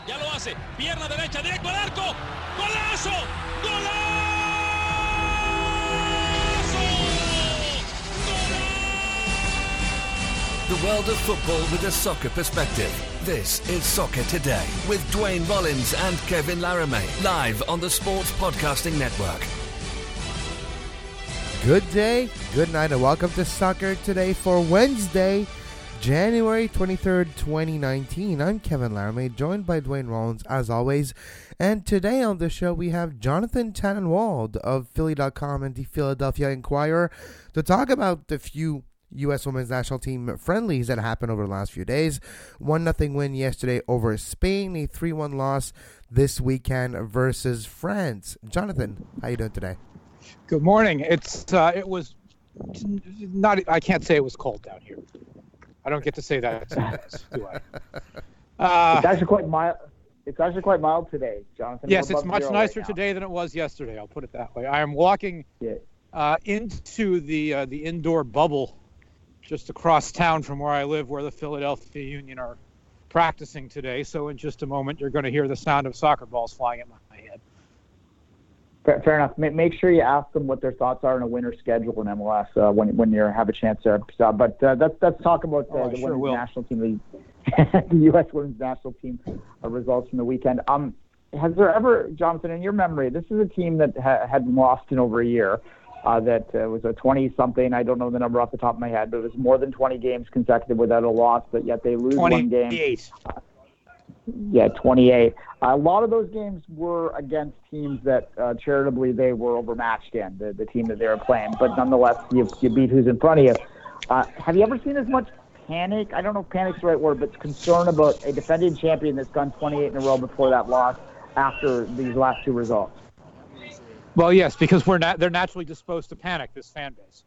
Ya lo hace. Pierna derecha, directo al arco. ¡Golazo! ¡Golazo! The world of football with a soccer perspective. This is Soccer Today with Dwayne Rollins and Kevin Laramie, live on the Sports Podcasting Network. Good day, good night, and welcome to Soccer Today for Wednesday, January 23rd, 2019. I'm Kevin Laramie, joined by Dwayne Rollins, as always. And today on the show, we have Jonathan Tannenwald of Philly.com and the Philadelphia Inquirer to talk about the few U.S. Women's National Team friendlies that happened over the last few days. 1-0 win yesterday over Spain, a 3-1 loss this weekend versus France. Jonathan, how you doing today? Good morning. It was not. I can't say it was cold down here. I don't get to say that sometimes, do I? It's actually quite mild. It's actually quite mild today, Jonathan. Yes, it's much nicer today than it was yesterday. I'll put it that way. I am walking into the indoor bubble just across town from where I live, where the Philadelphia Union are practicing today. So in just a moment, you're going to hear the sound of soccer balls flying at my head. Fair enough. Make sure you ask them what their thoughts are on a winter schedule in MLS when you have a chance there. But let's talk about the women's national team, the U.S. women's national team results from the weekend. Has there ever, Jonathan, in your memory, this is a team that hadn't lost in over a year. That was a 20-something, I don't know the number off the top of my head, but it was more than 20 games consecutive without a loss, but yet they lose 28. One game. 28. A lot of those games were against teams that charitably they were overmatched in, the team that they were playing. But nonetheless, you beat who's in front of you. Have you ever seen as much panic? I don't know if panic's the right word, but concern about a defending champion that's gone 28 in a row before that loss after these last two results? Well, yes, because they're naturally disposed to panic, this fan base.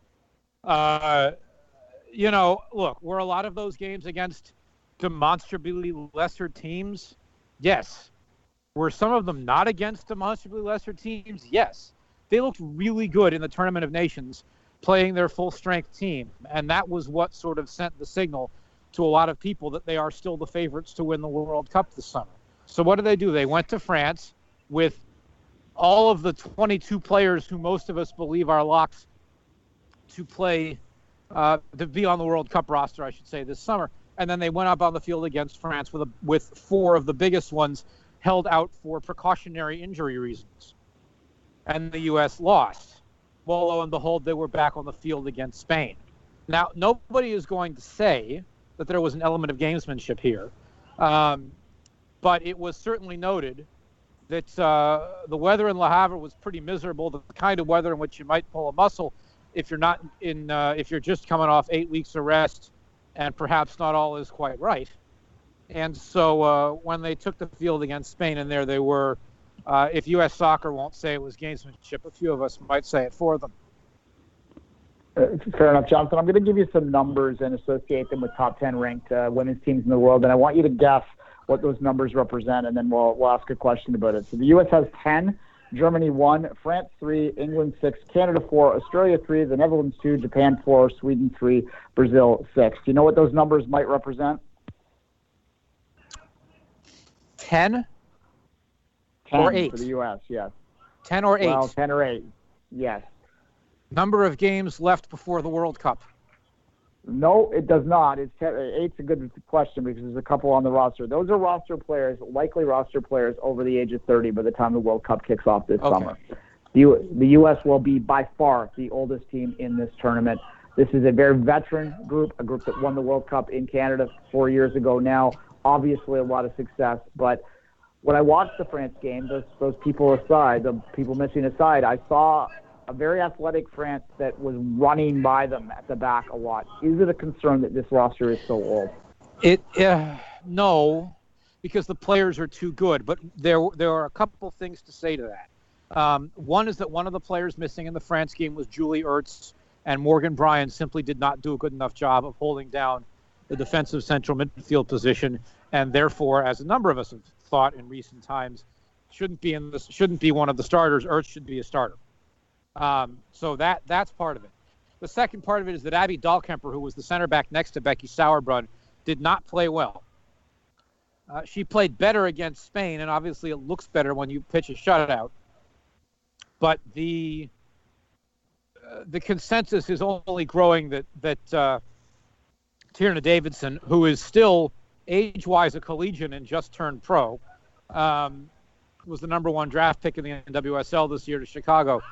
Look, were a lot of those games against demonstrably lesser teams? Yes. Were some of them not against demonstrably lesser teams? Yes. They looked really good in the Tournament of Nations, playing their full-strength team, and that was what sort of sent the signal to a lot of people that they are still the favorites to win the World Cup this summer. So what do? They went to France with all of the 22 players who most of us believe are locks to play, to be on the World Cup roster, I should say, this summer. And then they went up on the field against France with four of the biggest ones held out for precautionary injury reasons. And the U.S. lost. Well, lo and behold, they were back on the field against Spain. Now, nobody is going to say that there was an element of gamesmanship here. But it was certainly noted that the weather in Le Havre was pretty miserable, the kind of weather in which you might pull a muscle if you're just coming off 8 weeks of rest and perhaps not all is quite right. And so when they took the field against Spain, and there they were, if U.S. soccer won't say it was gamesmanship, a few of us might say it for them. Fair enough, Jonathan. I'm going to give you some numbers and associate them with top 10 ranked women's teams in the world, and I want you to guess what those numbers represent, and then we'll ask a question about it. So the U.S. has 10, Germany 1, France 3, England 6, Canada 4, Australia 3, the Netherlands 2, Japan 4, Sweden 3, Brazil 6. Do you know what those numbers might represent? 10 or 8? For the U.S., yes. 10 or 8? Well, 10 or 8, yes. Number of games left before the World Cup? No, it does not. 8's a good question because there's a couple on the roster. Those are roster players, likely roster players over the age of 30 by the time the World Cup kicks off this summer. The U.S. will be by far the oldest team in this tournament. This is a very veteran group, a group that won the World Cup in Canada 4 years ago now. Obviously a lot of success, but when I watched the France game, those people aside, the people missing aside, I saw a very athletic France that was running by them at the back a lot. Is it a concern that this roster is so old? No, because the players are too good. But there are a couple things to say to that. One is that one of the players missing in the France game was Julie Ertz, and Morgan Bryan simply did not do a good enough job of holding down the defensive central midfield position, and therefore, as a number of us have thought in recent times, shouldn't be one of the starters. Ertz should be a starter. So that's part of it. The second part of it is that Abby Dahlkemper, who was the center back next to Becky Sauerbrunn, did not play well. She played better against Spain, and obviously it looks better when you pitch a shutout. But the consensus is only growing that Tierna Davidson, who is still age-wise a collegian and just turned pro, was the number 1 draft pick in the NWSL this year to Chicago.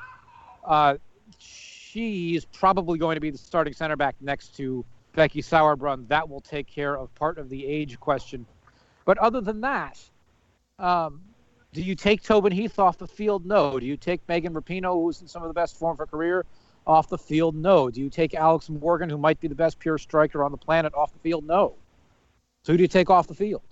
She's probably going to be the starting center back next to Becky Sauerbrunn. That will take care of part of the age question. But other than that, do you take Tobin Heath off the field? No. Do you take Megan Rapinoe, who's in some of the best form of her career, off the field? No. Do you take Alex Morgan, who might be the best pure striker on the planet, off the field? No. So who do you take off the field?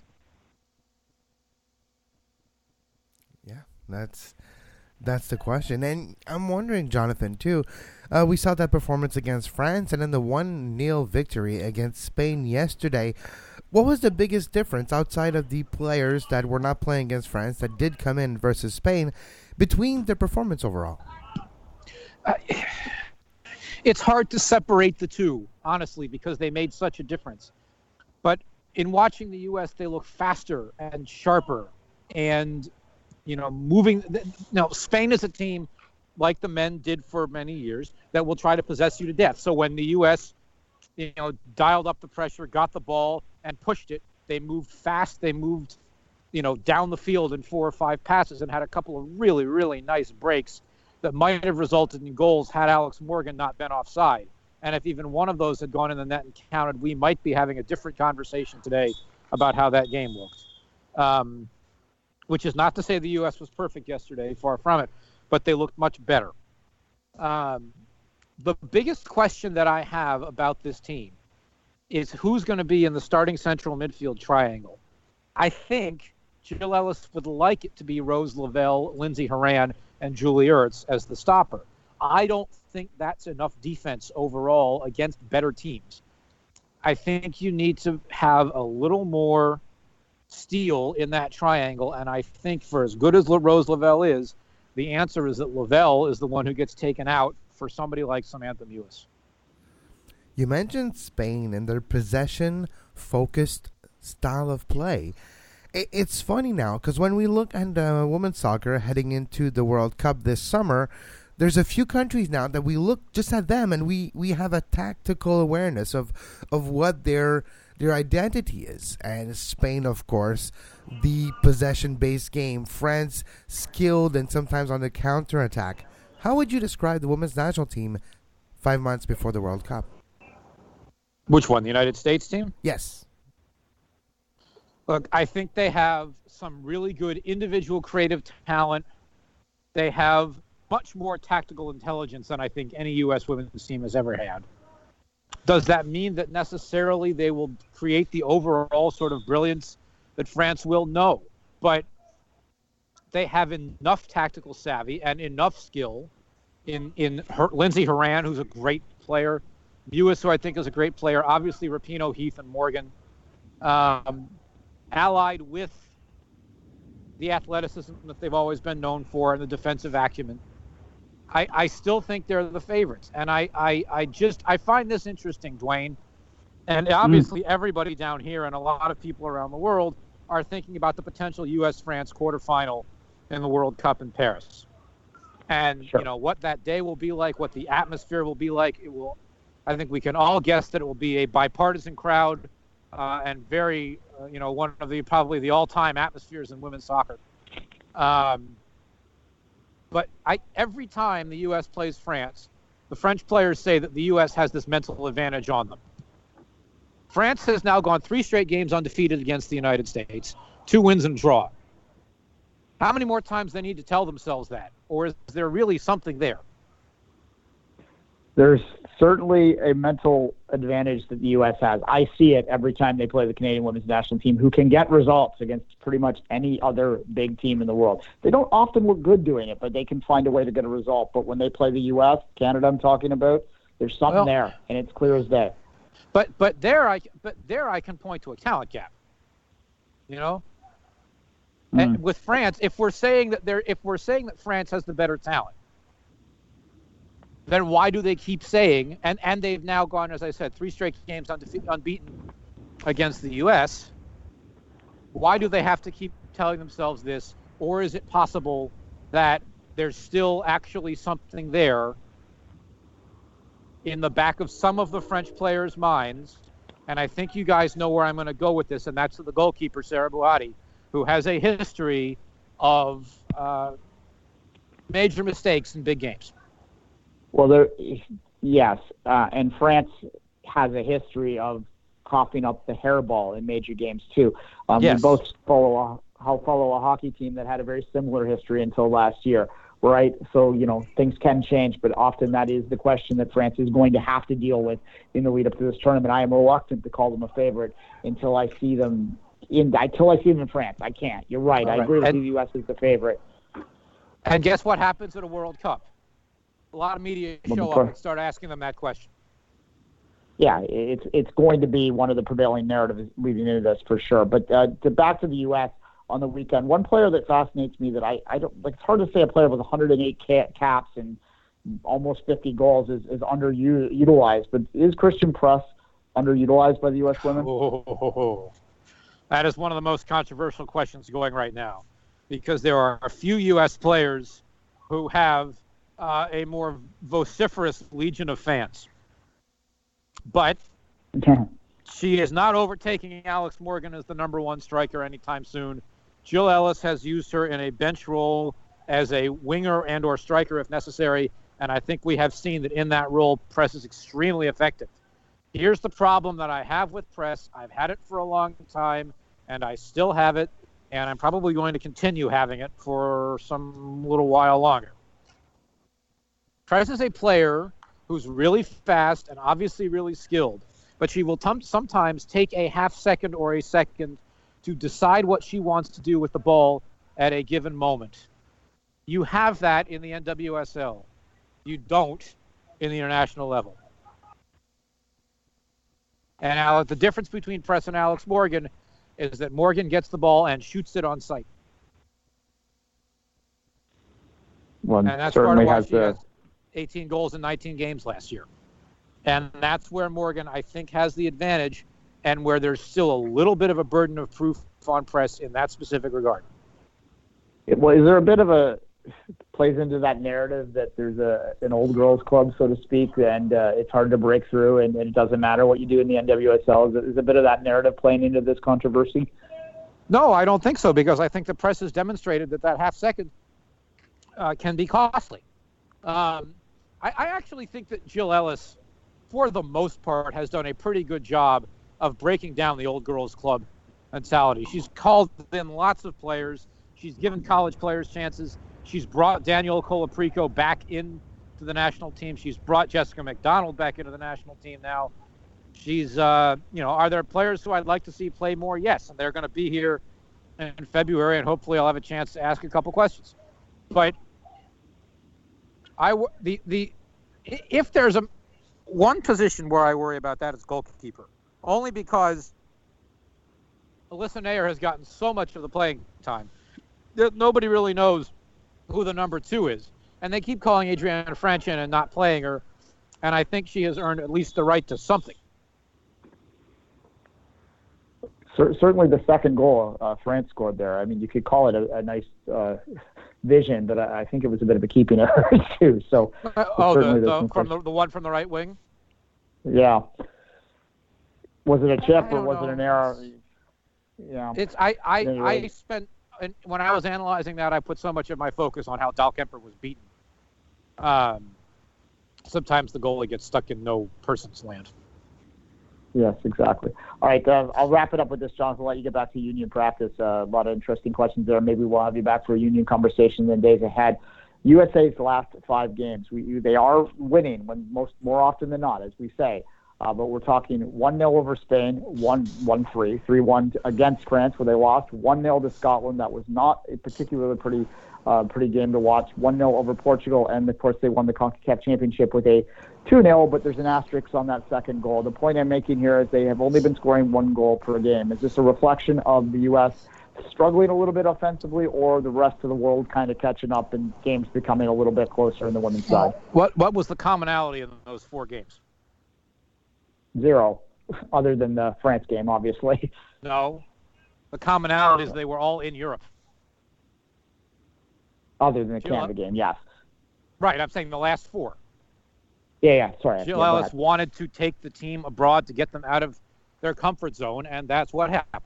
Yeah, that's the question. And I'm wondering, Jonathan, too, we saw that performance against France and then the 1-0 victory against Spain yesterday. What was the biggest difference outside of the players that were not playing against France that did come in versus Spain between their performance overall? It's hard to separate the two, honestly, because they made such a difference. But in watching the U.S., they look faster and sharper and, moving. Spain is a team, like the men did for many years, that will try to possess you to death. So when the U.S., dialed up the pressure, got the ball, and pushed it, they moved fast. They moved, down the field in 4 or 5 passes and had a couple of really, really nice breaks that might have resulted in goals had Alex Morgan not been offside. And if even one of those had gone in the net and counted, we might be having a different conversation today about how that game looked. Which is not to say the U.S. was perfect yesterday, far from it, but they looked much better. The biggest question that I have about this team is who's going to be in the starting central midfield triangle. I think Jill Ellis would like it to be Rose Lavelle, Lindsey Horan, and Julie Ertz as the stopper. I don't think that's enough defense overall against better teams. I think you need to have a little more steel in that triangle, and I think for as good as Rose Lavelle is, the answer is that Lavelle is the one who gets taken out for somebody like Samantha Mewis. You mentioned Spain and their possession-focused style of play. It's funny now, because when we look at women's soccer heading into the World Cup this summer, there's a few countries now that we look just at them and we have a tactical awareness of what their identity is. And Spain, of course, the possession-based game. France, skilled and sometimes on the counterattack. How would you describe the women's national team 5 months before the World Cup? Which one, the United States team? Yes. Look, I think they have some really good individual creative talent. They have much more tactical intelligence than I think any U.S. women's team has ever had. Does that mean that necessarily they will create the overall sort of brilliance that France will? No. But they have enough tactical savvy and enough skill in Lindsey Horan, who's a great player, Mewis, who I think is a great player, obviously Rapinoe, Heath, and Morgan, allied with the athleticism that they've always been known for and the defensive acumen. I still think they're the favorites. And I find this interesting, Dwayne. And obviously everybody down here and a lot of people around the world are thinking about the potential U.S.-France quarterfinal in the World Cup in Paris. And, Sure. What that day will be like, what the atmosphere will be like, I think we can all guess that it will be a bipartisan crowd and very, one of probably the all-time atmospheres in women's soccer. But every time the U.S. plays France, the French players say that the U.S. has this mental advantage on them. France has now gone 3 straight games undefeated against the United States, 2 wins and a draw. How many more times they need to tell themselves that? Or is there really something there? There's certainly a mental advantage that the U.S. has. I see it every time they play the Canadian women's national team, who can get results against pretty much any other big team in the world. They don't often look good doing it, but they can find a way to get a result. But when they play the U.S., Canada I'm talking about, there's something there, and it's clear as day. But there I can point to a talent gap. And with France, if we're saying that France has the better talent, then why do they keep saying, and they've now gone, as I said, 3 straight games unbeaten against the U.S., Why do they have to keep telling themselves this? Or is it possible that there's still actually something there in the back of some of the French players' minds? And I think you guys know where I'm going to go with this, and that's the goalkeeper, Sarah Bouhaddi, who has a history of major mistakes in big games. Well, yes, and France has a history of coughing up the hairball in major games too. Yes. We both follow a hockey team that had a very similar history until last year, right? So, things can change, but often that is the question that France is going to have to deal with in the lead up to this tournament. I am reluctant to call them a favorite until I see them in France. I can't. You're right. I agree with you. The U.S. is the favorite. And guess what happens at a World Cup? A lot of media show up and start asking them that question. Yeah, it's going to be one of the prevailing narratives leading into this for sure. But back to the U.S. on the weekend, one player that fascinates me that I don't like. It's hard to say a player with 108 caps and almost 50 goals is underutilized. But is Christen Press underutilized by the U.S. women? Oh, that is one of the most controversial questions going right now, because there are a few U.S. players who have a more vociferous legion of fans. But she is not overtaking Alex Morgan as the number one striker anytime soon. Jill Ellis has used her in a bench role as a winger and or striker if necessary, and I think we have seen that in that role, Press is extremely effective. Here's the problem that I have with Press. I've had it for a long time, and I still have it, and I'm probably going to continue having it for some little while longer. Press is a player who's really fast and obviously really skilled, but she will sometimes take a half second or a second to decide what she wants to do with the ball at a given moment. You have that in the NWSL. You don't in the international level. And now the difference between Press and Alex Morgan is that Morgan gets the ball and shoots it on sight. Well, and that's part of why she has 18 goals in 19 games last year. And that's where Morgan, I think, has the advantage, and where there's still a little bit of a burden of proof on Press in that specific regard. Well, is there a bit of a plays into that narrative that there's an old girls club, so to speak, and it's hard to break through, and it doesn't matter what you do in the NWSL? Is a bit of that narrative playing into this controversy? No, I don't think so, because I think the Press has demonstrated that half second can be costly. I actually think that Jill Ellis, for the most part, has done a pretty good job of breaking down the old girls club mentality. She's called in lots of players. She's given college players chances. She's brought Danielle Colaprico back into the national team. She's brought Jessica McDonald back into the national team now. She's, are there players who I'd like to see play more? Yes, and they're going to be here in February, and hopefully I'll have a chance to ask a couple questions. But if there's one position where I worry about that, is goalkeeper, only because Alyssa Nair has gotten so much of the playing time that nobody really knows who the number 2 is, and they keep calling Adriana Franch in and not playing her, and I think she has earned at least the right to something. Certainly the second goal France scored there. I mean, you could call it a nice vision, but I think it was a bit of a keeping error too. So the one from the right wing. Yeah. Was it a chip or was it an error? Yeah. I spent when I was analyzing that, I put so much of my focus on how Dahlkemper was beaten. Sometimes the goalie gets stuck in no person's land. Yes, exactly. All right, I'll wrap it up with this, Jonathan. I'll let you get back to union practice. A lot of interesting questions there. Maybe we'll have you back for a union conversation in days ahead. USA's last 5 games, they are winning more often than not, as we say. But we're talking 1-0 over Spain, 1-3, 3-1 against France, where they lost, 1-0 to Scotland. That was not a particularly pretty game to watch. 1-0 over Portugal, and of course they won the CONCACAF Championship with a 2-0, but there's an asterisk on that second goal. The point I'm making here is they have only been scoring 1 goal per game. Is this a reflection of the U.S. struggling a little bit offensively, or the rest of the world kind of catching up and games becoming a little bit closer in the women's side? What was the commonality in those 4 games? 0, other than the France game, obviously. No. The commonality is they were all in Europe. Other than the Canada game, yes. Right, I'm saying the last 4. Yeah, sorry. Jill Ellis wanted to take the team abroad to get them out of their comfort zone, and that's what happened.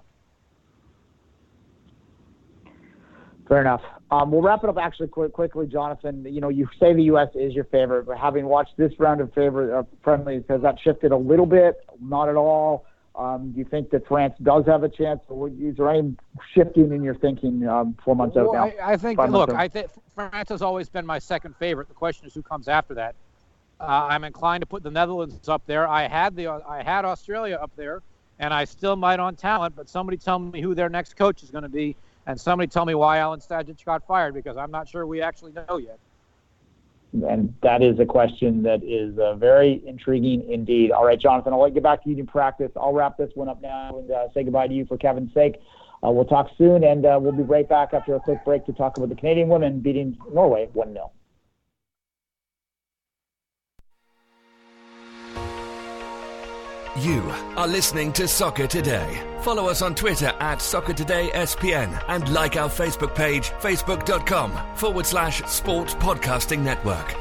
Fair enough. We'll wrap it up actually quickly, Jonathan. You say the U.S. is your favorite, but having watched this round of friendlies, has that shifted a little bit? Not at all. Do you think that France does have a chance? Or is there any shifting in your thinking 4 months out now? I think France has always been my second favorite. The question is who comes after that. I'm inclined to put the Netherlands up there. I had Australia up there, and I still might on talent, but somebody tell me who their next coach is going to be, and somebody tell me why Alan Stajic got fired, because I'm not sure we actually know yet. And that is a question that is very intriguing indeed. All right, Jonathan, I'll let you get back to you to practice. I'll wrap this one up now and say goodbye to you for Kevin's sake. We'll talk soon, and we'll be right back after a quick break to talk about the Canadian women beating Norway 1-0. You are listening to Soccer Today. Follow us on Twitter at SoccerTodaySPN and like our Facebook page, facebook.com/Sports Podcasting Network.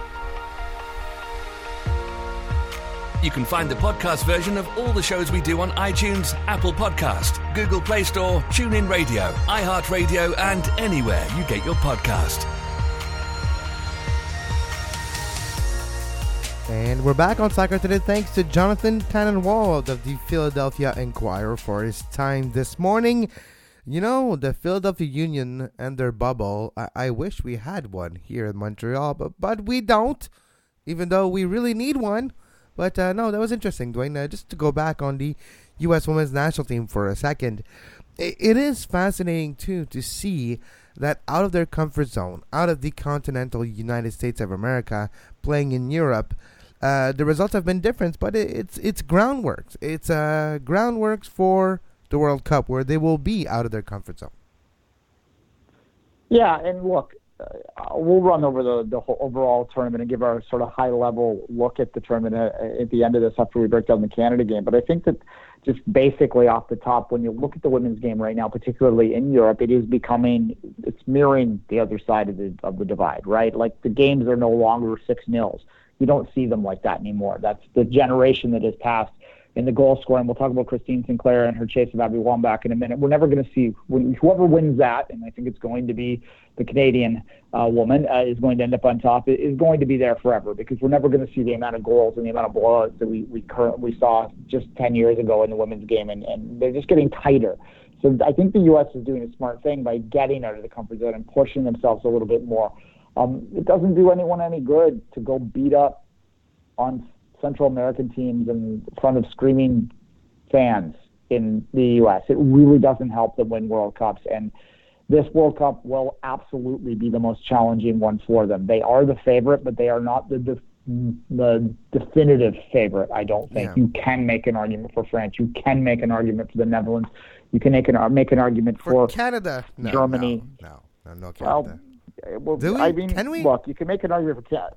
You can find the podcast version of all the shows we do on iTunes, Apple Podcast, Google Play Store, TuneIn Radio, iHeartRadio, and anywhere you get your podcast. And we're back on Soccer Today thanks to Jonathan Tannenwald of the Philadelphia Inquirer for his time this morning. The Philadelphia Union and their bubble, I wish we had one here in Montreal, but we don't, even though we really need one. But no, that was interesting, Dwayne. Just to go back on the U.S. Women's National Team for a second, it is fascinating, too, to see that out of their comfort zone, out of the continental United States of America, playing in Europe, the results have been different, but it's groundworks. It's groundworks for the World Cup, where they will be out of their comfort zone. Yeah, and look, we'll run over the whole overall tournament and give our sort of high-level look at the tournament at the end of this after we break down the Canada game. But I think that just basically off the top, when you look at the women's game right now, particularly in Europe, it's mirroring the other side of the divide, right? Like, the games are no longer 6-0. You don't see them like that anymore. That's the generation that has passed in the goal scoring. We'll talk about Christine Sinclair and her chase of Abby Wambach in a minute. We're never going to see whoever wins that, and I think it's going to be the Canadian woman is going to end up on top. It is going to be there forever, because we're never going to see the amount of goals and the amount of blowouts that we saw just 10 years ago in the women's game, and they're just getting tighter. So I think the U.S. is doing a smart thing by getting out of the comfort zone and pushing themselves a little bit more. It doesn't do anyone any good to go beat up on Central American teams in front of screaming fans in the U.S. It really doesn't help them win World Cups, and this World Cup will absolutely be the most challenging one for them. They are the favorite, but they are not the definitive favorite, I don't think. Yeah. You can make an argument for France. You can make an argument for the Netherlands. You can make an argument for Canada. Germany. No, Canada. Well, do we? I mean, can we? Look, you can make an argument for Canada.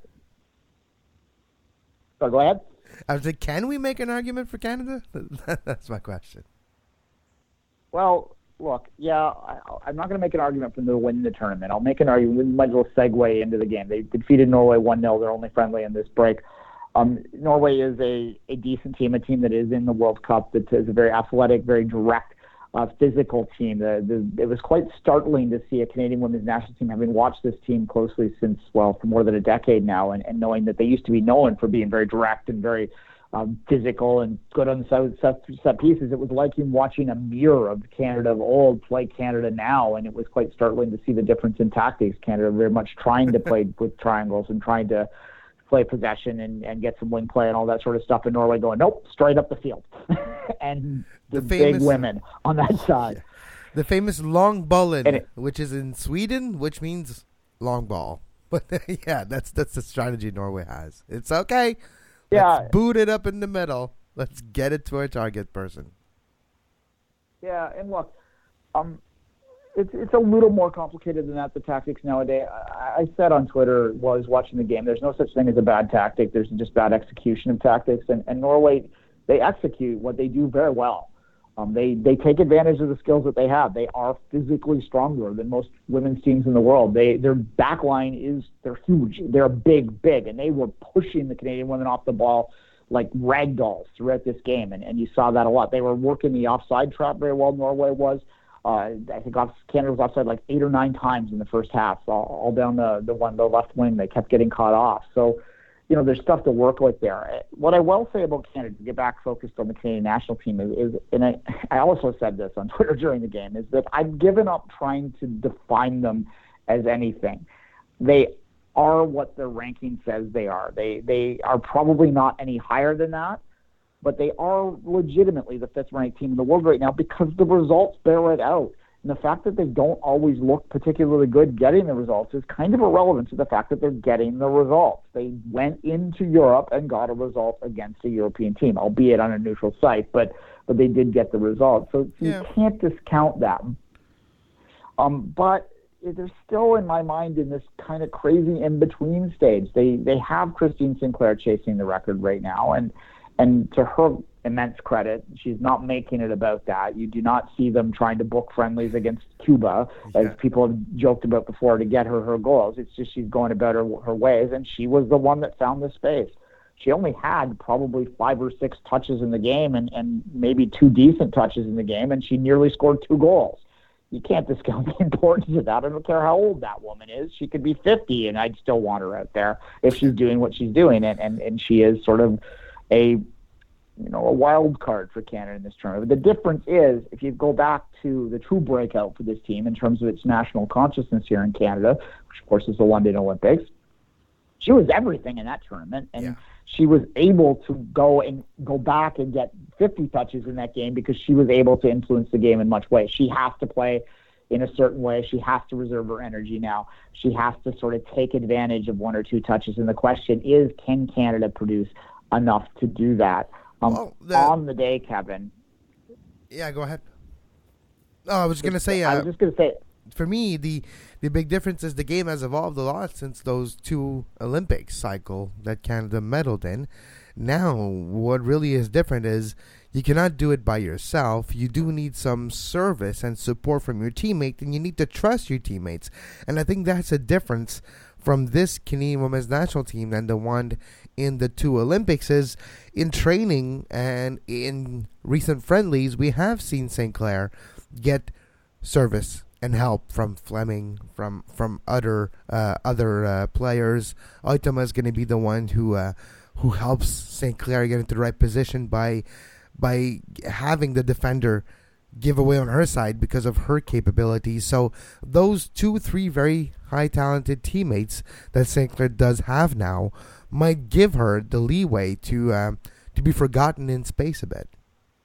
So go ahead. I was like, can we make an argument for Canada? That's my question. Well, look, I'm not going to make an argument for them to win the tournament. I'll make an argument. We might as well segue into the game. They defeated Norway 1-0. They're only friendly in this break. Norway is a decent team, a team that is in the World Cup, that is a very athletic, very direct, physical team. It was quite startling to see a Canadian women's national team, having watched this team closely since, for more than a decade now, and knowing that they used to be known for being very direct and very physical and good on the set pieces. It was like watching a mirror of Canada of old play Canada now, and it was quite startling to see the difference in tactics. Canada very much trying to play with triangles and trying to play possession and get some wing play and all that sort of stuff, and Norway going, nope, straight up the field. And the big women on that side. The famous Långbollen, which is in Sweden, which means long ball. But yeah, that's the strategy Norway has. It's okay. Let's boot it up in the middle. Let's get it to our target person. Yeah, and look, it's a little more complicated than that, the tactics nowadays. I said on Twitter while I was watching the game, there's no such thing as a bad tactic. There's just bad execution of tactics. And Norway, they execute what they do very well. They take advantage of the skills that they have. They are physically stronger than most women's teams in the world. Their back line they're huge. They're big, and they were pushing the Canadian women off the ball like rag dolls throughout this game, and you saw that a lot. They were working the offside trap very well. Norway was. I think Canada was offside like 8 or 9 times in the first half, all down the left wing. They kept getting caught off. So, there's stuff to work with there. What I will say about Canada, to get back focused on the Canadian national team, is and I also said this on Twitter during the game, is that I've given up trying to define them as anything. They are what their ranking says they are. They are probably not any higher than that, but they are legitimately the 5th-ranked team in the world right now because the results bear it out. And the fact that they don't always look particularly good getting the results is kind of irrelevant to the fact that they're getting the results. They went into Europe and got a result against a European team, albeit on a neutral site, but they did get the result. So you can't discount that. But they're still, in my mind, in this kind of crazy in-between stage. They have Christine Sinclair chasing the record right now, and to her immense credit, she's not making it about that. You do not see them trying to book friendlies against Cuba, as people have joked about before, to get her goals. It's just she's going about her ways, and she was the one that found the space. She only had probably 5 or 6 touches in the game and maybe 2 decent touches in the game, and she nearly scored 2 goals. You can't discount the importance of that. I don't care how old that woman is. She could be 50, and I'd still want her out there if she's doing what she's doing, and she is sort of a wild card for Canada in this tournament. But the difference is, if you go back to the true breakout for this team in terms of its national consciousness here in Canada, which of course is the London Olympics, she was everything in that tournament, and she was able to go back and get 50 touches in that game because she was able to influence the game in much ways. She has to play in a certain way. She has to reserve her energy now. She has to sort of take advantage of 1 or 2 touches. And the question is, can Canada produce enough to do that? On the day, Kevin. Yeah, go ahead. Oh, I was just going to say, for me, the big difference is the game has evolved a lot since those 2 Olympic cycle that Canada medaled in. Now, what really is different is you cannot do it by yourself. You do need some service and support from your teammate, and you need to trust your teammates. And I think that's a difference from this Canadian women's national team than the one in the 2 Olympics. Is in training and in recent friendlies, we have seen Sinclair get service and help from Fleming, from other players. Uitama is going to be the one who helps Sinclair get into the right position by having the defender give away on her side because of her capabilities. So those 2-3 very high talented teammates that Sinclair does have now might give her the leeway to be forgotten in space a bit.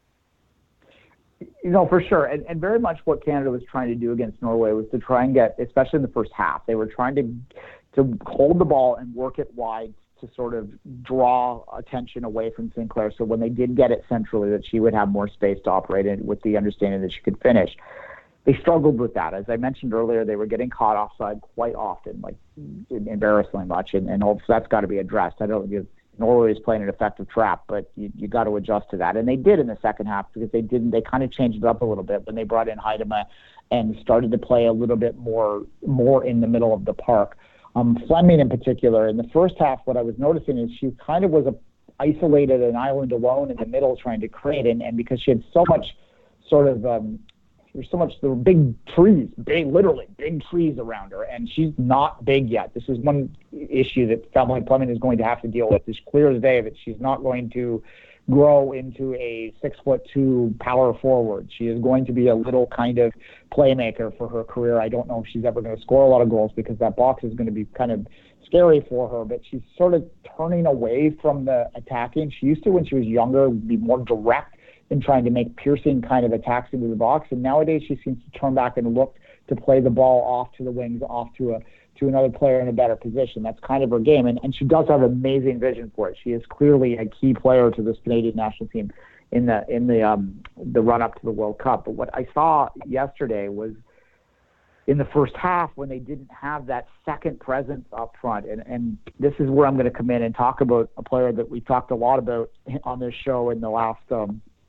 For sure. And very much what Canada was trying to do against Norway was to try and get, especially in the first half, they were trying to hold the ball and work it wide to sort of draw attention away from Sinclair. So when they did get it centrally, that she would have more space to operate in with the understanding that she could finish. They struggled with that. As I mentioned earlier, they were getting caught offside quite often, like embarrassingly much. And also that's got to be addressed. I don't know, Norway is playing an effective trap, but you got to adjust to that. And they did in the second half because they kind of changed it up a little bit when they brought in Uitama and started to play a little bit more in the middle of the park. Fleming in particular, in the first half, what I was noticing is she kind of was isolated an island alone in the middle trying to create, and because she had so much sort of there were big trees, literally big trees around her, and she's not big yet. This is one issue that Fleming is going to have to deal with. It's clear as day that she's not going to grow into a 6'2" power forward. She is going to be a little kind of playmaker for her career. I don't know if she's ever going to score a lot of goals because that box is going to be kind of scary for her, but she's sort of turning away from the attacking. She used to, when she was younger, be more direct in trying to make piercing kind of attacks into the box, and nowadays she seems to turn back and look to play the ball off to the wings, off to another player in a better position. That's kind of her game, and she does have amazing vision for it. She is clearly a key player to this Canadian national team in the run up to the World Cup. But what I saw yesterday was in the first half when they didn't have that second presence up front, and this is where I'm going to come in and talk about a player that we talked a lot about on this show in the last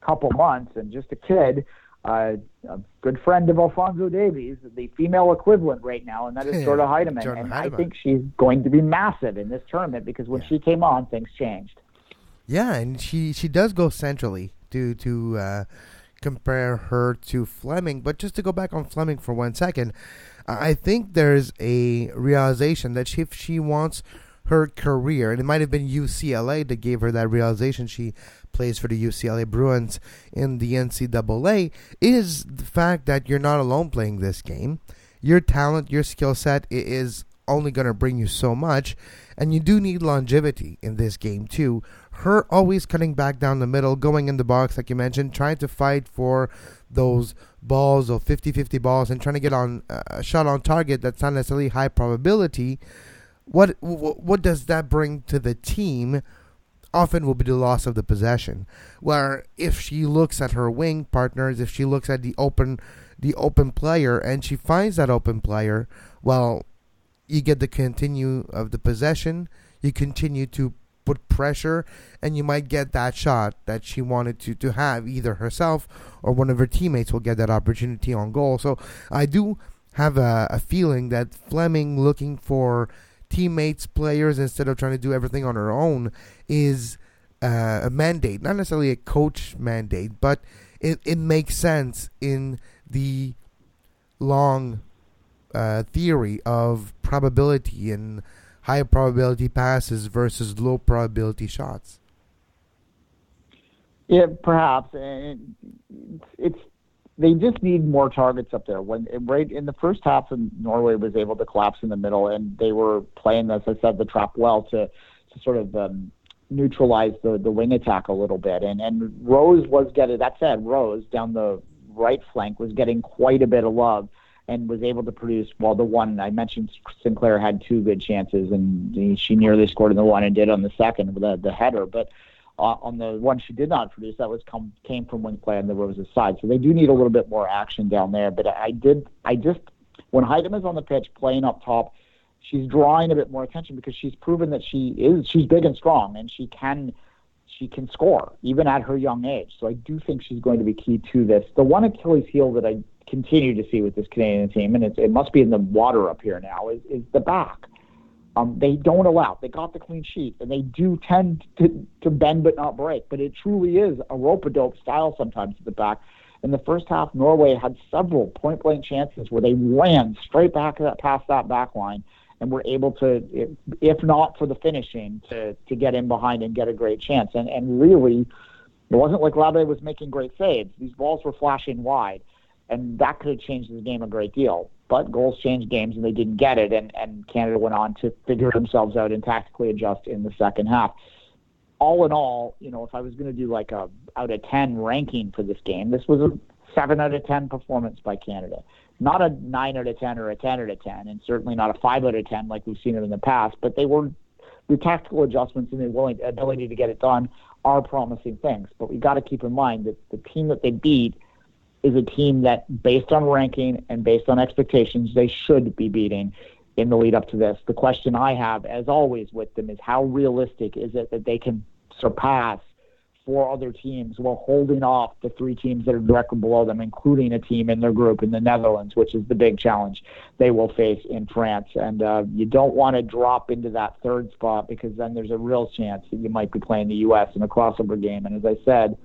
couple months and just a kid, a good friend of Alphonso Davies, the female equivalent right now, and that is Jordan Heidemann. And I think she's going to be massive in this tournament because when she came on, things changed. Yeah, and she does go centrally to compare her to Fleming. But just to go back on Fleming for 1 second, I think there's a realization that if she wants her career, and it might have been UCLA that gave her that realization, she plays for the UCLA Bruins in the NCAA, is the fact that you're not alone playing this game. Your talent, your skill set is only going to bring you so much, and you do need longevity in this game too. Her always cutting back down the middle, going in the box like you mentioned, trying to fight for those balls, or 50-50 balls, and trying to get on a shot on target that's not necessarily high probability. What does that bring to the team? Often will be the loss of the possession. Where if she looks at her wing partners, if she looks at the open player, and she finds that open player, well, you get the continue of the possession. You continue to put pressure, and you might get that shot that she wanted to have. Either herself or one of her teammates will get that opportunity on goal. So I do have a feeling that Fleming, looking for teammates, players, instead of trying to do everything on her own, is a mandate. Not necessarily a coach mandate, but it makes sense in the long theory of probability and high probability passes versus low probability shots. Yeah, perhaps. And it's they just need more targets up there. When right in the first half, Norway was able to collapse in the middle, and they were playing, as I said, the trap well to sort of neutralize the wing attack a little bit. And Rose was getting, that said, Rose down the right flank was getting quite a bit of love and was able to produce, well, the one I mentioned, Sinclair had two good chances, and she nearly scored in the one and did on the second with the header. But on the one she did not produce, that was came from wing play on the Rose's side. So they do need a little bit more action down there. But I just when Heidemann is on the pitch playing up top, she's drawing a bit more attention because she's proven that she's big and strong, and she can score even at her young age. So I do think she's going to be key to this. The one Achilles heel that I continue to see with this Canadian team, and it must be in the water up here now, is the back. They don't allow. They got the clean sheet, and they do tend to bend but not break. But it truly is a rope-a-dope style sometimes at the back. In the first half, Norway had several point-blank chances where they ran straight back past that back line and were able to, if not for the finishing, to get in behind and get a great chance. And really, it wasn't like Labe was making great saves. These balls were flashing wide, and that could have changed the game a great deal. But goals change games, and they didn't get it, and Canada went on to figure themselves out and tactically adjust in the second half. All in all, if I was going to do like a out of 10 ranking for this game, this was a 7 out of 10 performance by Canada. Not a 9 out of 10 or a 10 out of 10, and certainly not a 5 out of 10 like we've seen it in the past, but the tactical adjustments and the ability to get it done are promising things. But we've got to keep in mind that the team that they beat is a team that, based on ranking and based on expectations, they should be beating in the lead up to this. The question I have, as always with them, is how realistic is it that they can surpass 4 other teams while holding off the 3 teams that are directly below them, including a team in their group in the Netherlands, which is the big challenge they will face in France. And you don't want to drop into that 3rd spot, because then there's a real chance that you might be playing the U.S. in a crossover game. And as I said,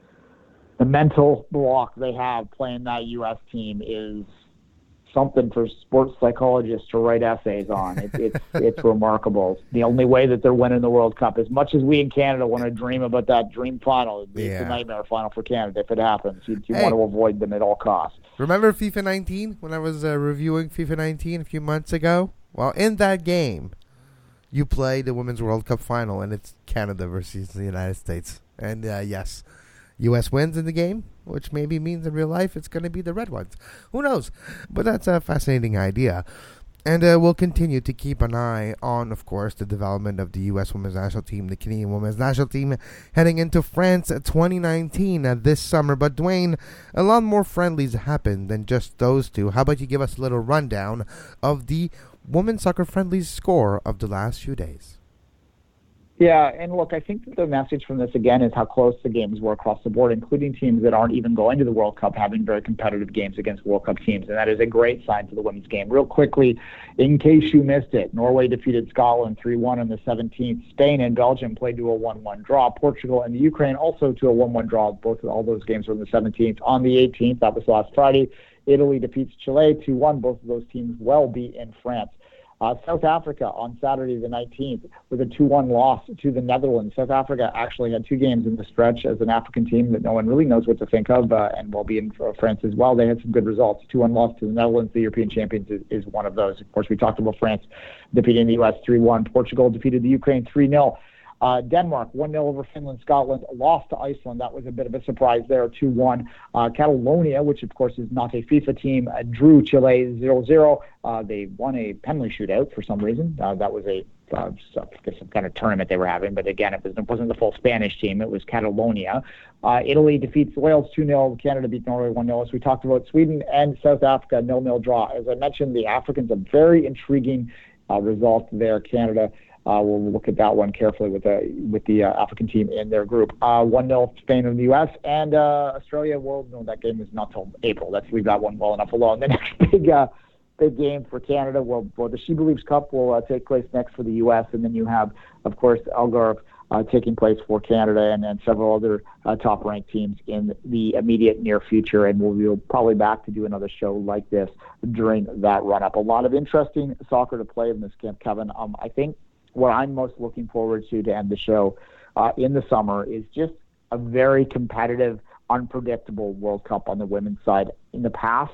the mental block they have playing that U.S. team is something for sports psychologists to write essays on. It's remarkable. The only way that they're winning the World Cup, as much as we in Canada want to dream about that dream final, it's a nightmare final for Canada if it happens. You want to avoid them at all costs. Remember FIFA 19 when I was reviewing FIFA 19 a few months ago? Well, in that game, you play the Women's World Cup final, and it's Canada versus the United States. And yes, U.S. wins in the game, which maybe means in real life it's going to be the red ones. Who knows? But that's a fascinating idea. And we'll continue to keep an eye on, of course, the development of the U.S. Women's National Team, the Canadian Women's National Team, heading into France 2019 this summer. But, Dwayne, a lot more friendlies happened than just those two. How about you give us a little rundown of the women's soccer friendlies score of the last few days? Yeah, and look, I think that the message from this, again, is how close the games were across the board, including teams that aren't even going to the World Cup having very competitive games against World Cup teams, and that is a great sign for the women's game. Real quickly, in case you missed it, Norway defeated Scotland 3-1 on the 17th. Spain and Belgium played to a 1-1 draw. Portugal and the Ukraine also to a 1-1 draw. All those games were on the 17th. On the 18th, that was last Friday, Italy defeats Chile 2-1. Both of those teams will be in France. South Africa on Saturday the 19th with a 2-1 loss to the Netherlands. South Africa actually had 2 games in the stretch as an African team that no one really knows what to think of, and will be in for France as well. They had some good results. 2-1 loss to the Netherlands. The European champions is one of those. Of course, we talked about France defeating the U.S. 3-1. Portugal defeated the Ukraine 3-0. Denmark 1-0 over Finland. Scotland lost to Iceland. That was a bit of a surprise there, 2-1. Catalonia, which of course is not a FIFA team, drew Chile 0-0. They won a penalty shootout for some reason. That was some kind of tournament they were having, but again, it wasn't the full Spanish team. It was Catalonia. Italy defeats Wales 2-0. Canada beat Norway 1-0. As we talked about, Sweden and South Africa 0-0 draw. As I mentioned, the Africans, a very intriguing result there. Canada. We'll look at that one carefully with the African team in their group. 1-0 Spain and the U.S. and Australia. Well, no, that game is not till April. Let's leave that one well enough alone. The next big game for Canada, well, the She Believes Cup will take place next for the U.S. and then you have, of course, Algarve taking place for Canada and several other top-ranked teams in the immediate near future. And we'll be probably back to do another show like this during that run-up. A lot of interesting soccer to play in this camp, Kevin. I think what I'm most looking forward to end the show in the summer is just a very competitive, unpredictable World Cup on the women's side. In the past,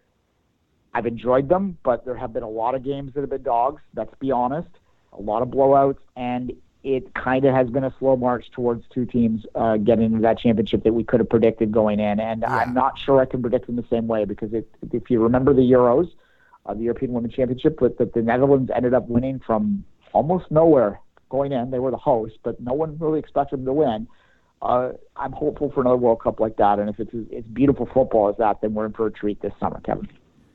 I've enjoyed them, but there have been a lot of games that have been dogs, let's be honest, a lot of blowouts, and it kind of has been a slow march towards 2 teams getting into that championship that we could have predicted going in. And yeah. I'm not sure I can predict them the same way because if you remember the Euros, the European Women's Championship, the Netherlands ended up winning from almost nowhere going in. They were the host, but no one really expected them to win. I'm hopeful for another World Cup like that, and if it's beautiful football as that, then we're in for a treat this summer, Kevin.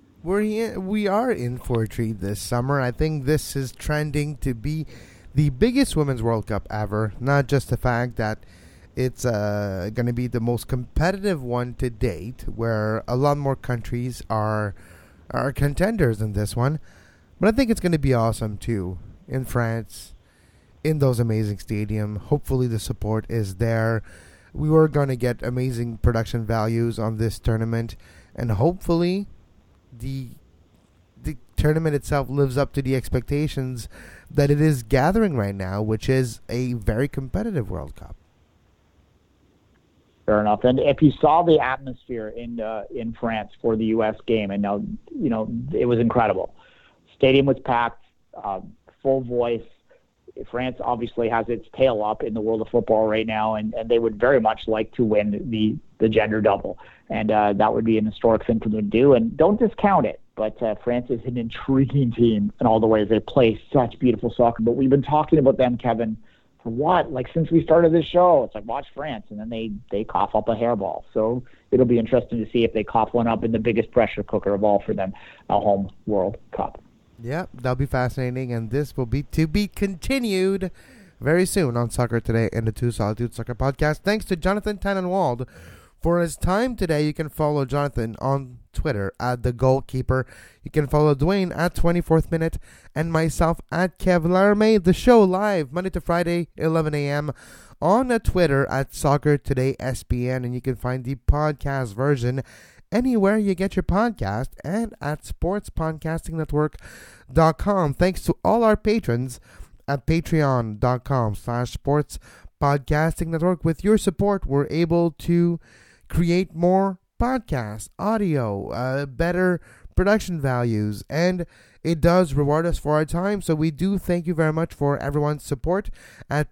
We are in for a treat this summer. I think this is trending to be the biggest Women's World Cup ever, not just the fact that it's going to be the most competitive one to date, where a lot more countries are contenders in this one, but I think it's going to be awesome too. In France, in those amazing stadiums. Hopefully the support is there. We were going to get amazing production values on this tournament, and hopefully the tournament itself lives up to the expectations that it is gathering right now, which is a very competitive World Cup. Fair enough. And if you saw the atmosphere in France for the U.S. game, and now it was incredible. Stadium was packed. Full voice. France obviously has its tail up in the world of football right now, and they would very much like to win the gender double. And that would be an historic thing for them to do. And don't discount it, but France is an intriguing team in all the ways. They play such beautiful soccer. But we've been talking about them, Kevin, for what? Like since we started this show. It's like, watch France, and then they cough up a hairball. So it'll be interesting to see if they cough one up in the biggest pressure cooker of all for them, a home World Cup. Yeah, that'll be fascinating, and this will be to be continued very soon on Soccer Today and the Two Solitude Soccer Podcast. Thanks to Jonathan Tannenwald for his time today. You can follow Jonathan on Twitter at The Goalkeeper. You can follow Dwayne at 24th Minute and myself at Kev Laramé. The show live Monday to Friday, 11 a.m. on Twitter at Soccer Today SPN, and you can find the podcast version anywhere you get your podcast and at sportspodcastingnetwork.com. Thanks to all our patrons at patreon.com/sportspodcastingnetwork. With your support, we're able to create more podcasts, audio, better production values, and it does reward us for our time. So we do thank you very much for everyone's support at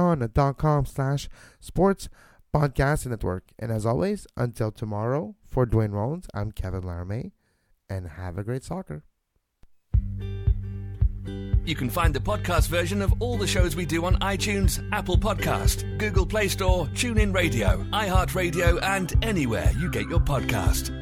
patreon.com/sportspodcasting network. And as always, until tomorrow, for Dwayne Rollins, I'm Kevin Laramé, and have a great soccer. You can find the podcast version of all the shows we do on iTunes, Apple Podcast, Google Play Store, TuneIn Radio, iHeartRadio, and anywhere you get your podcast.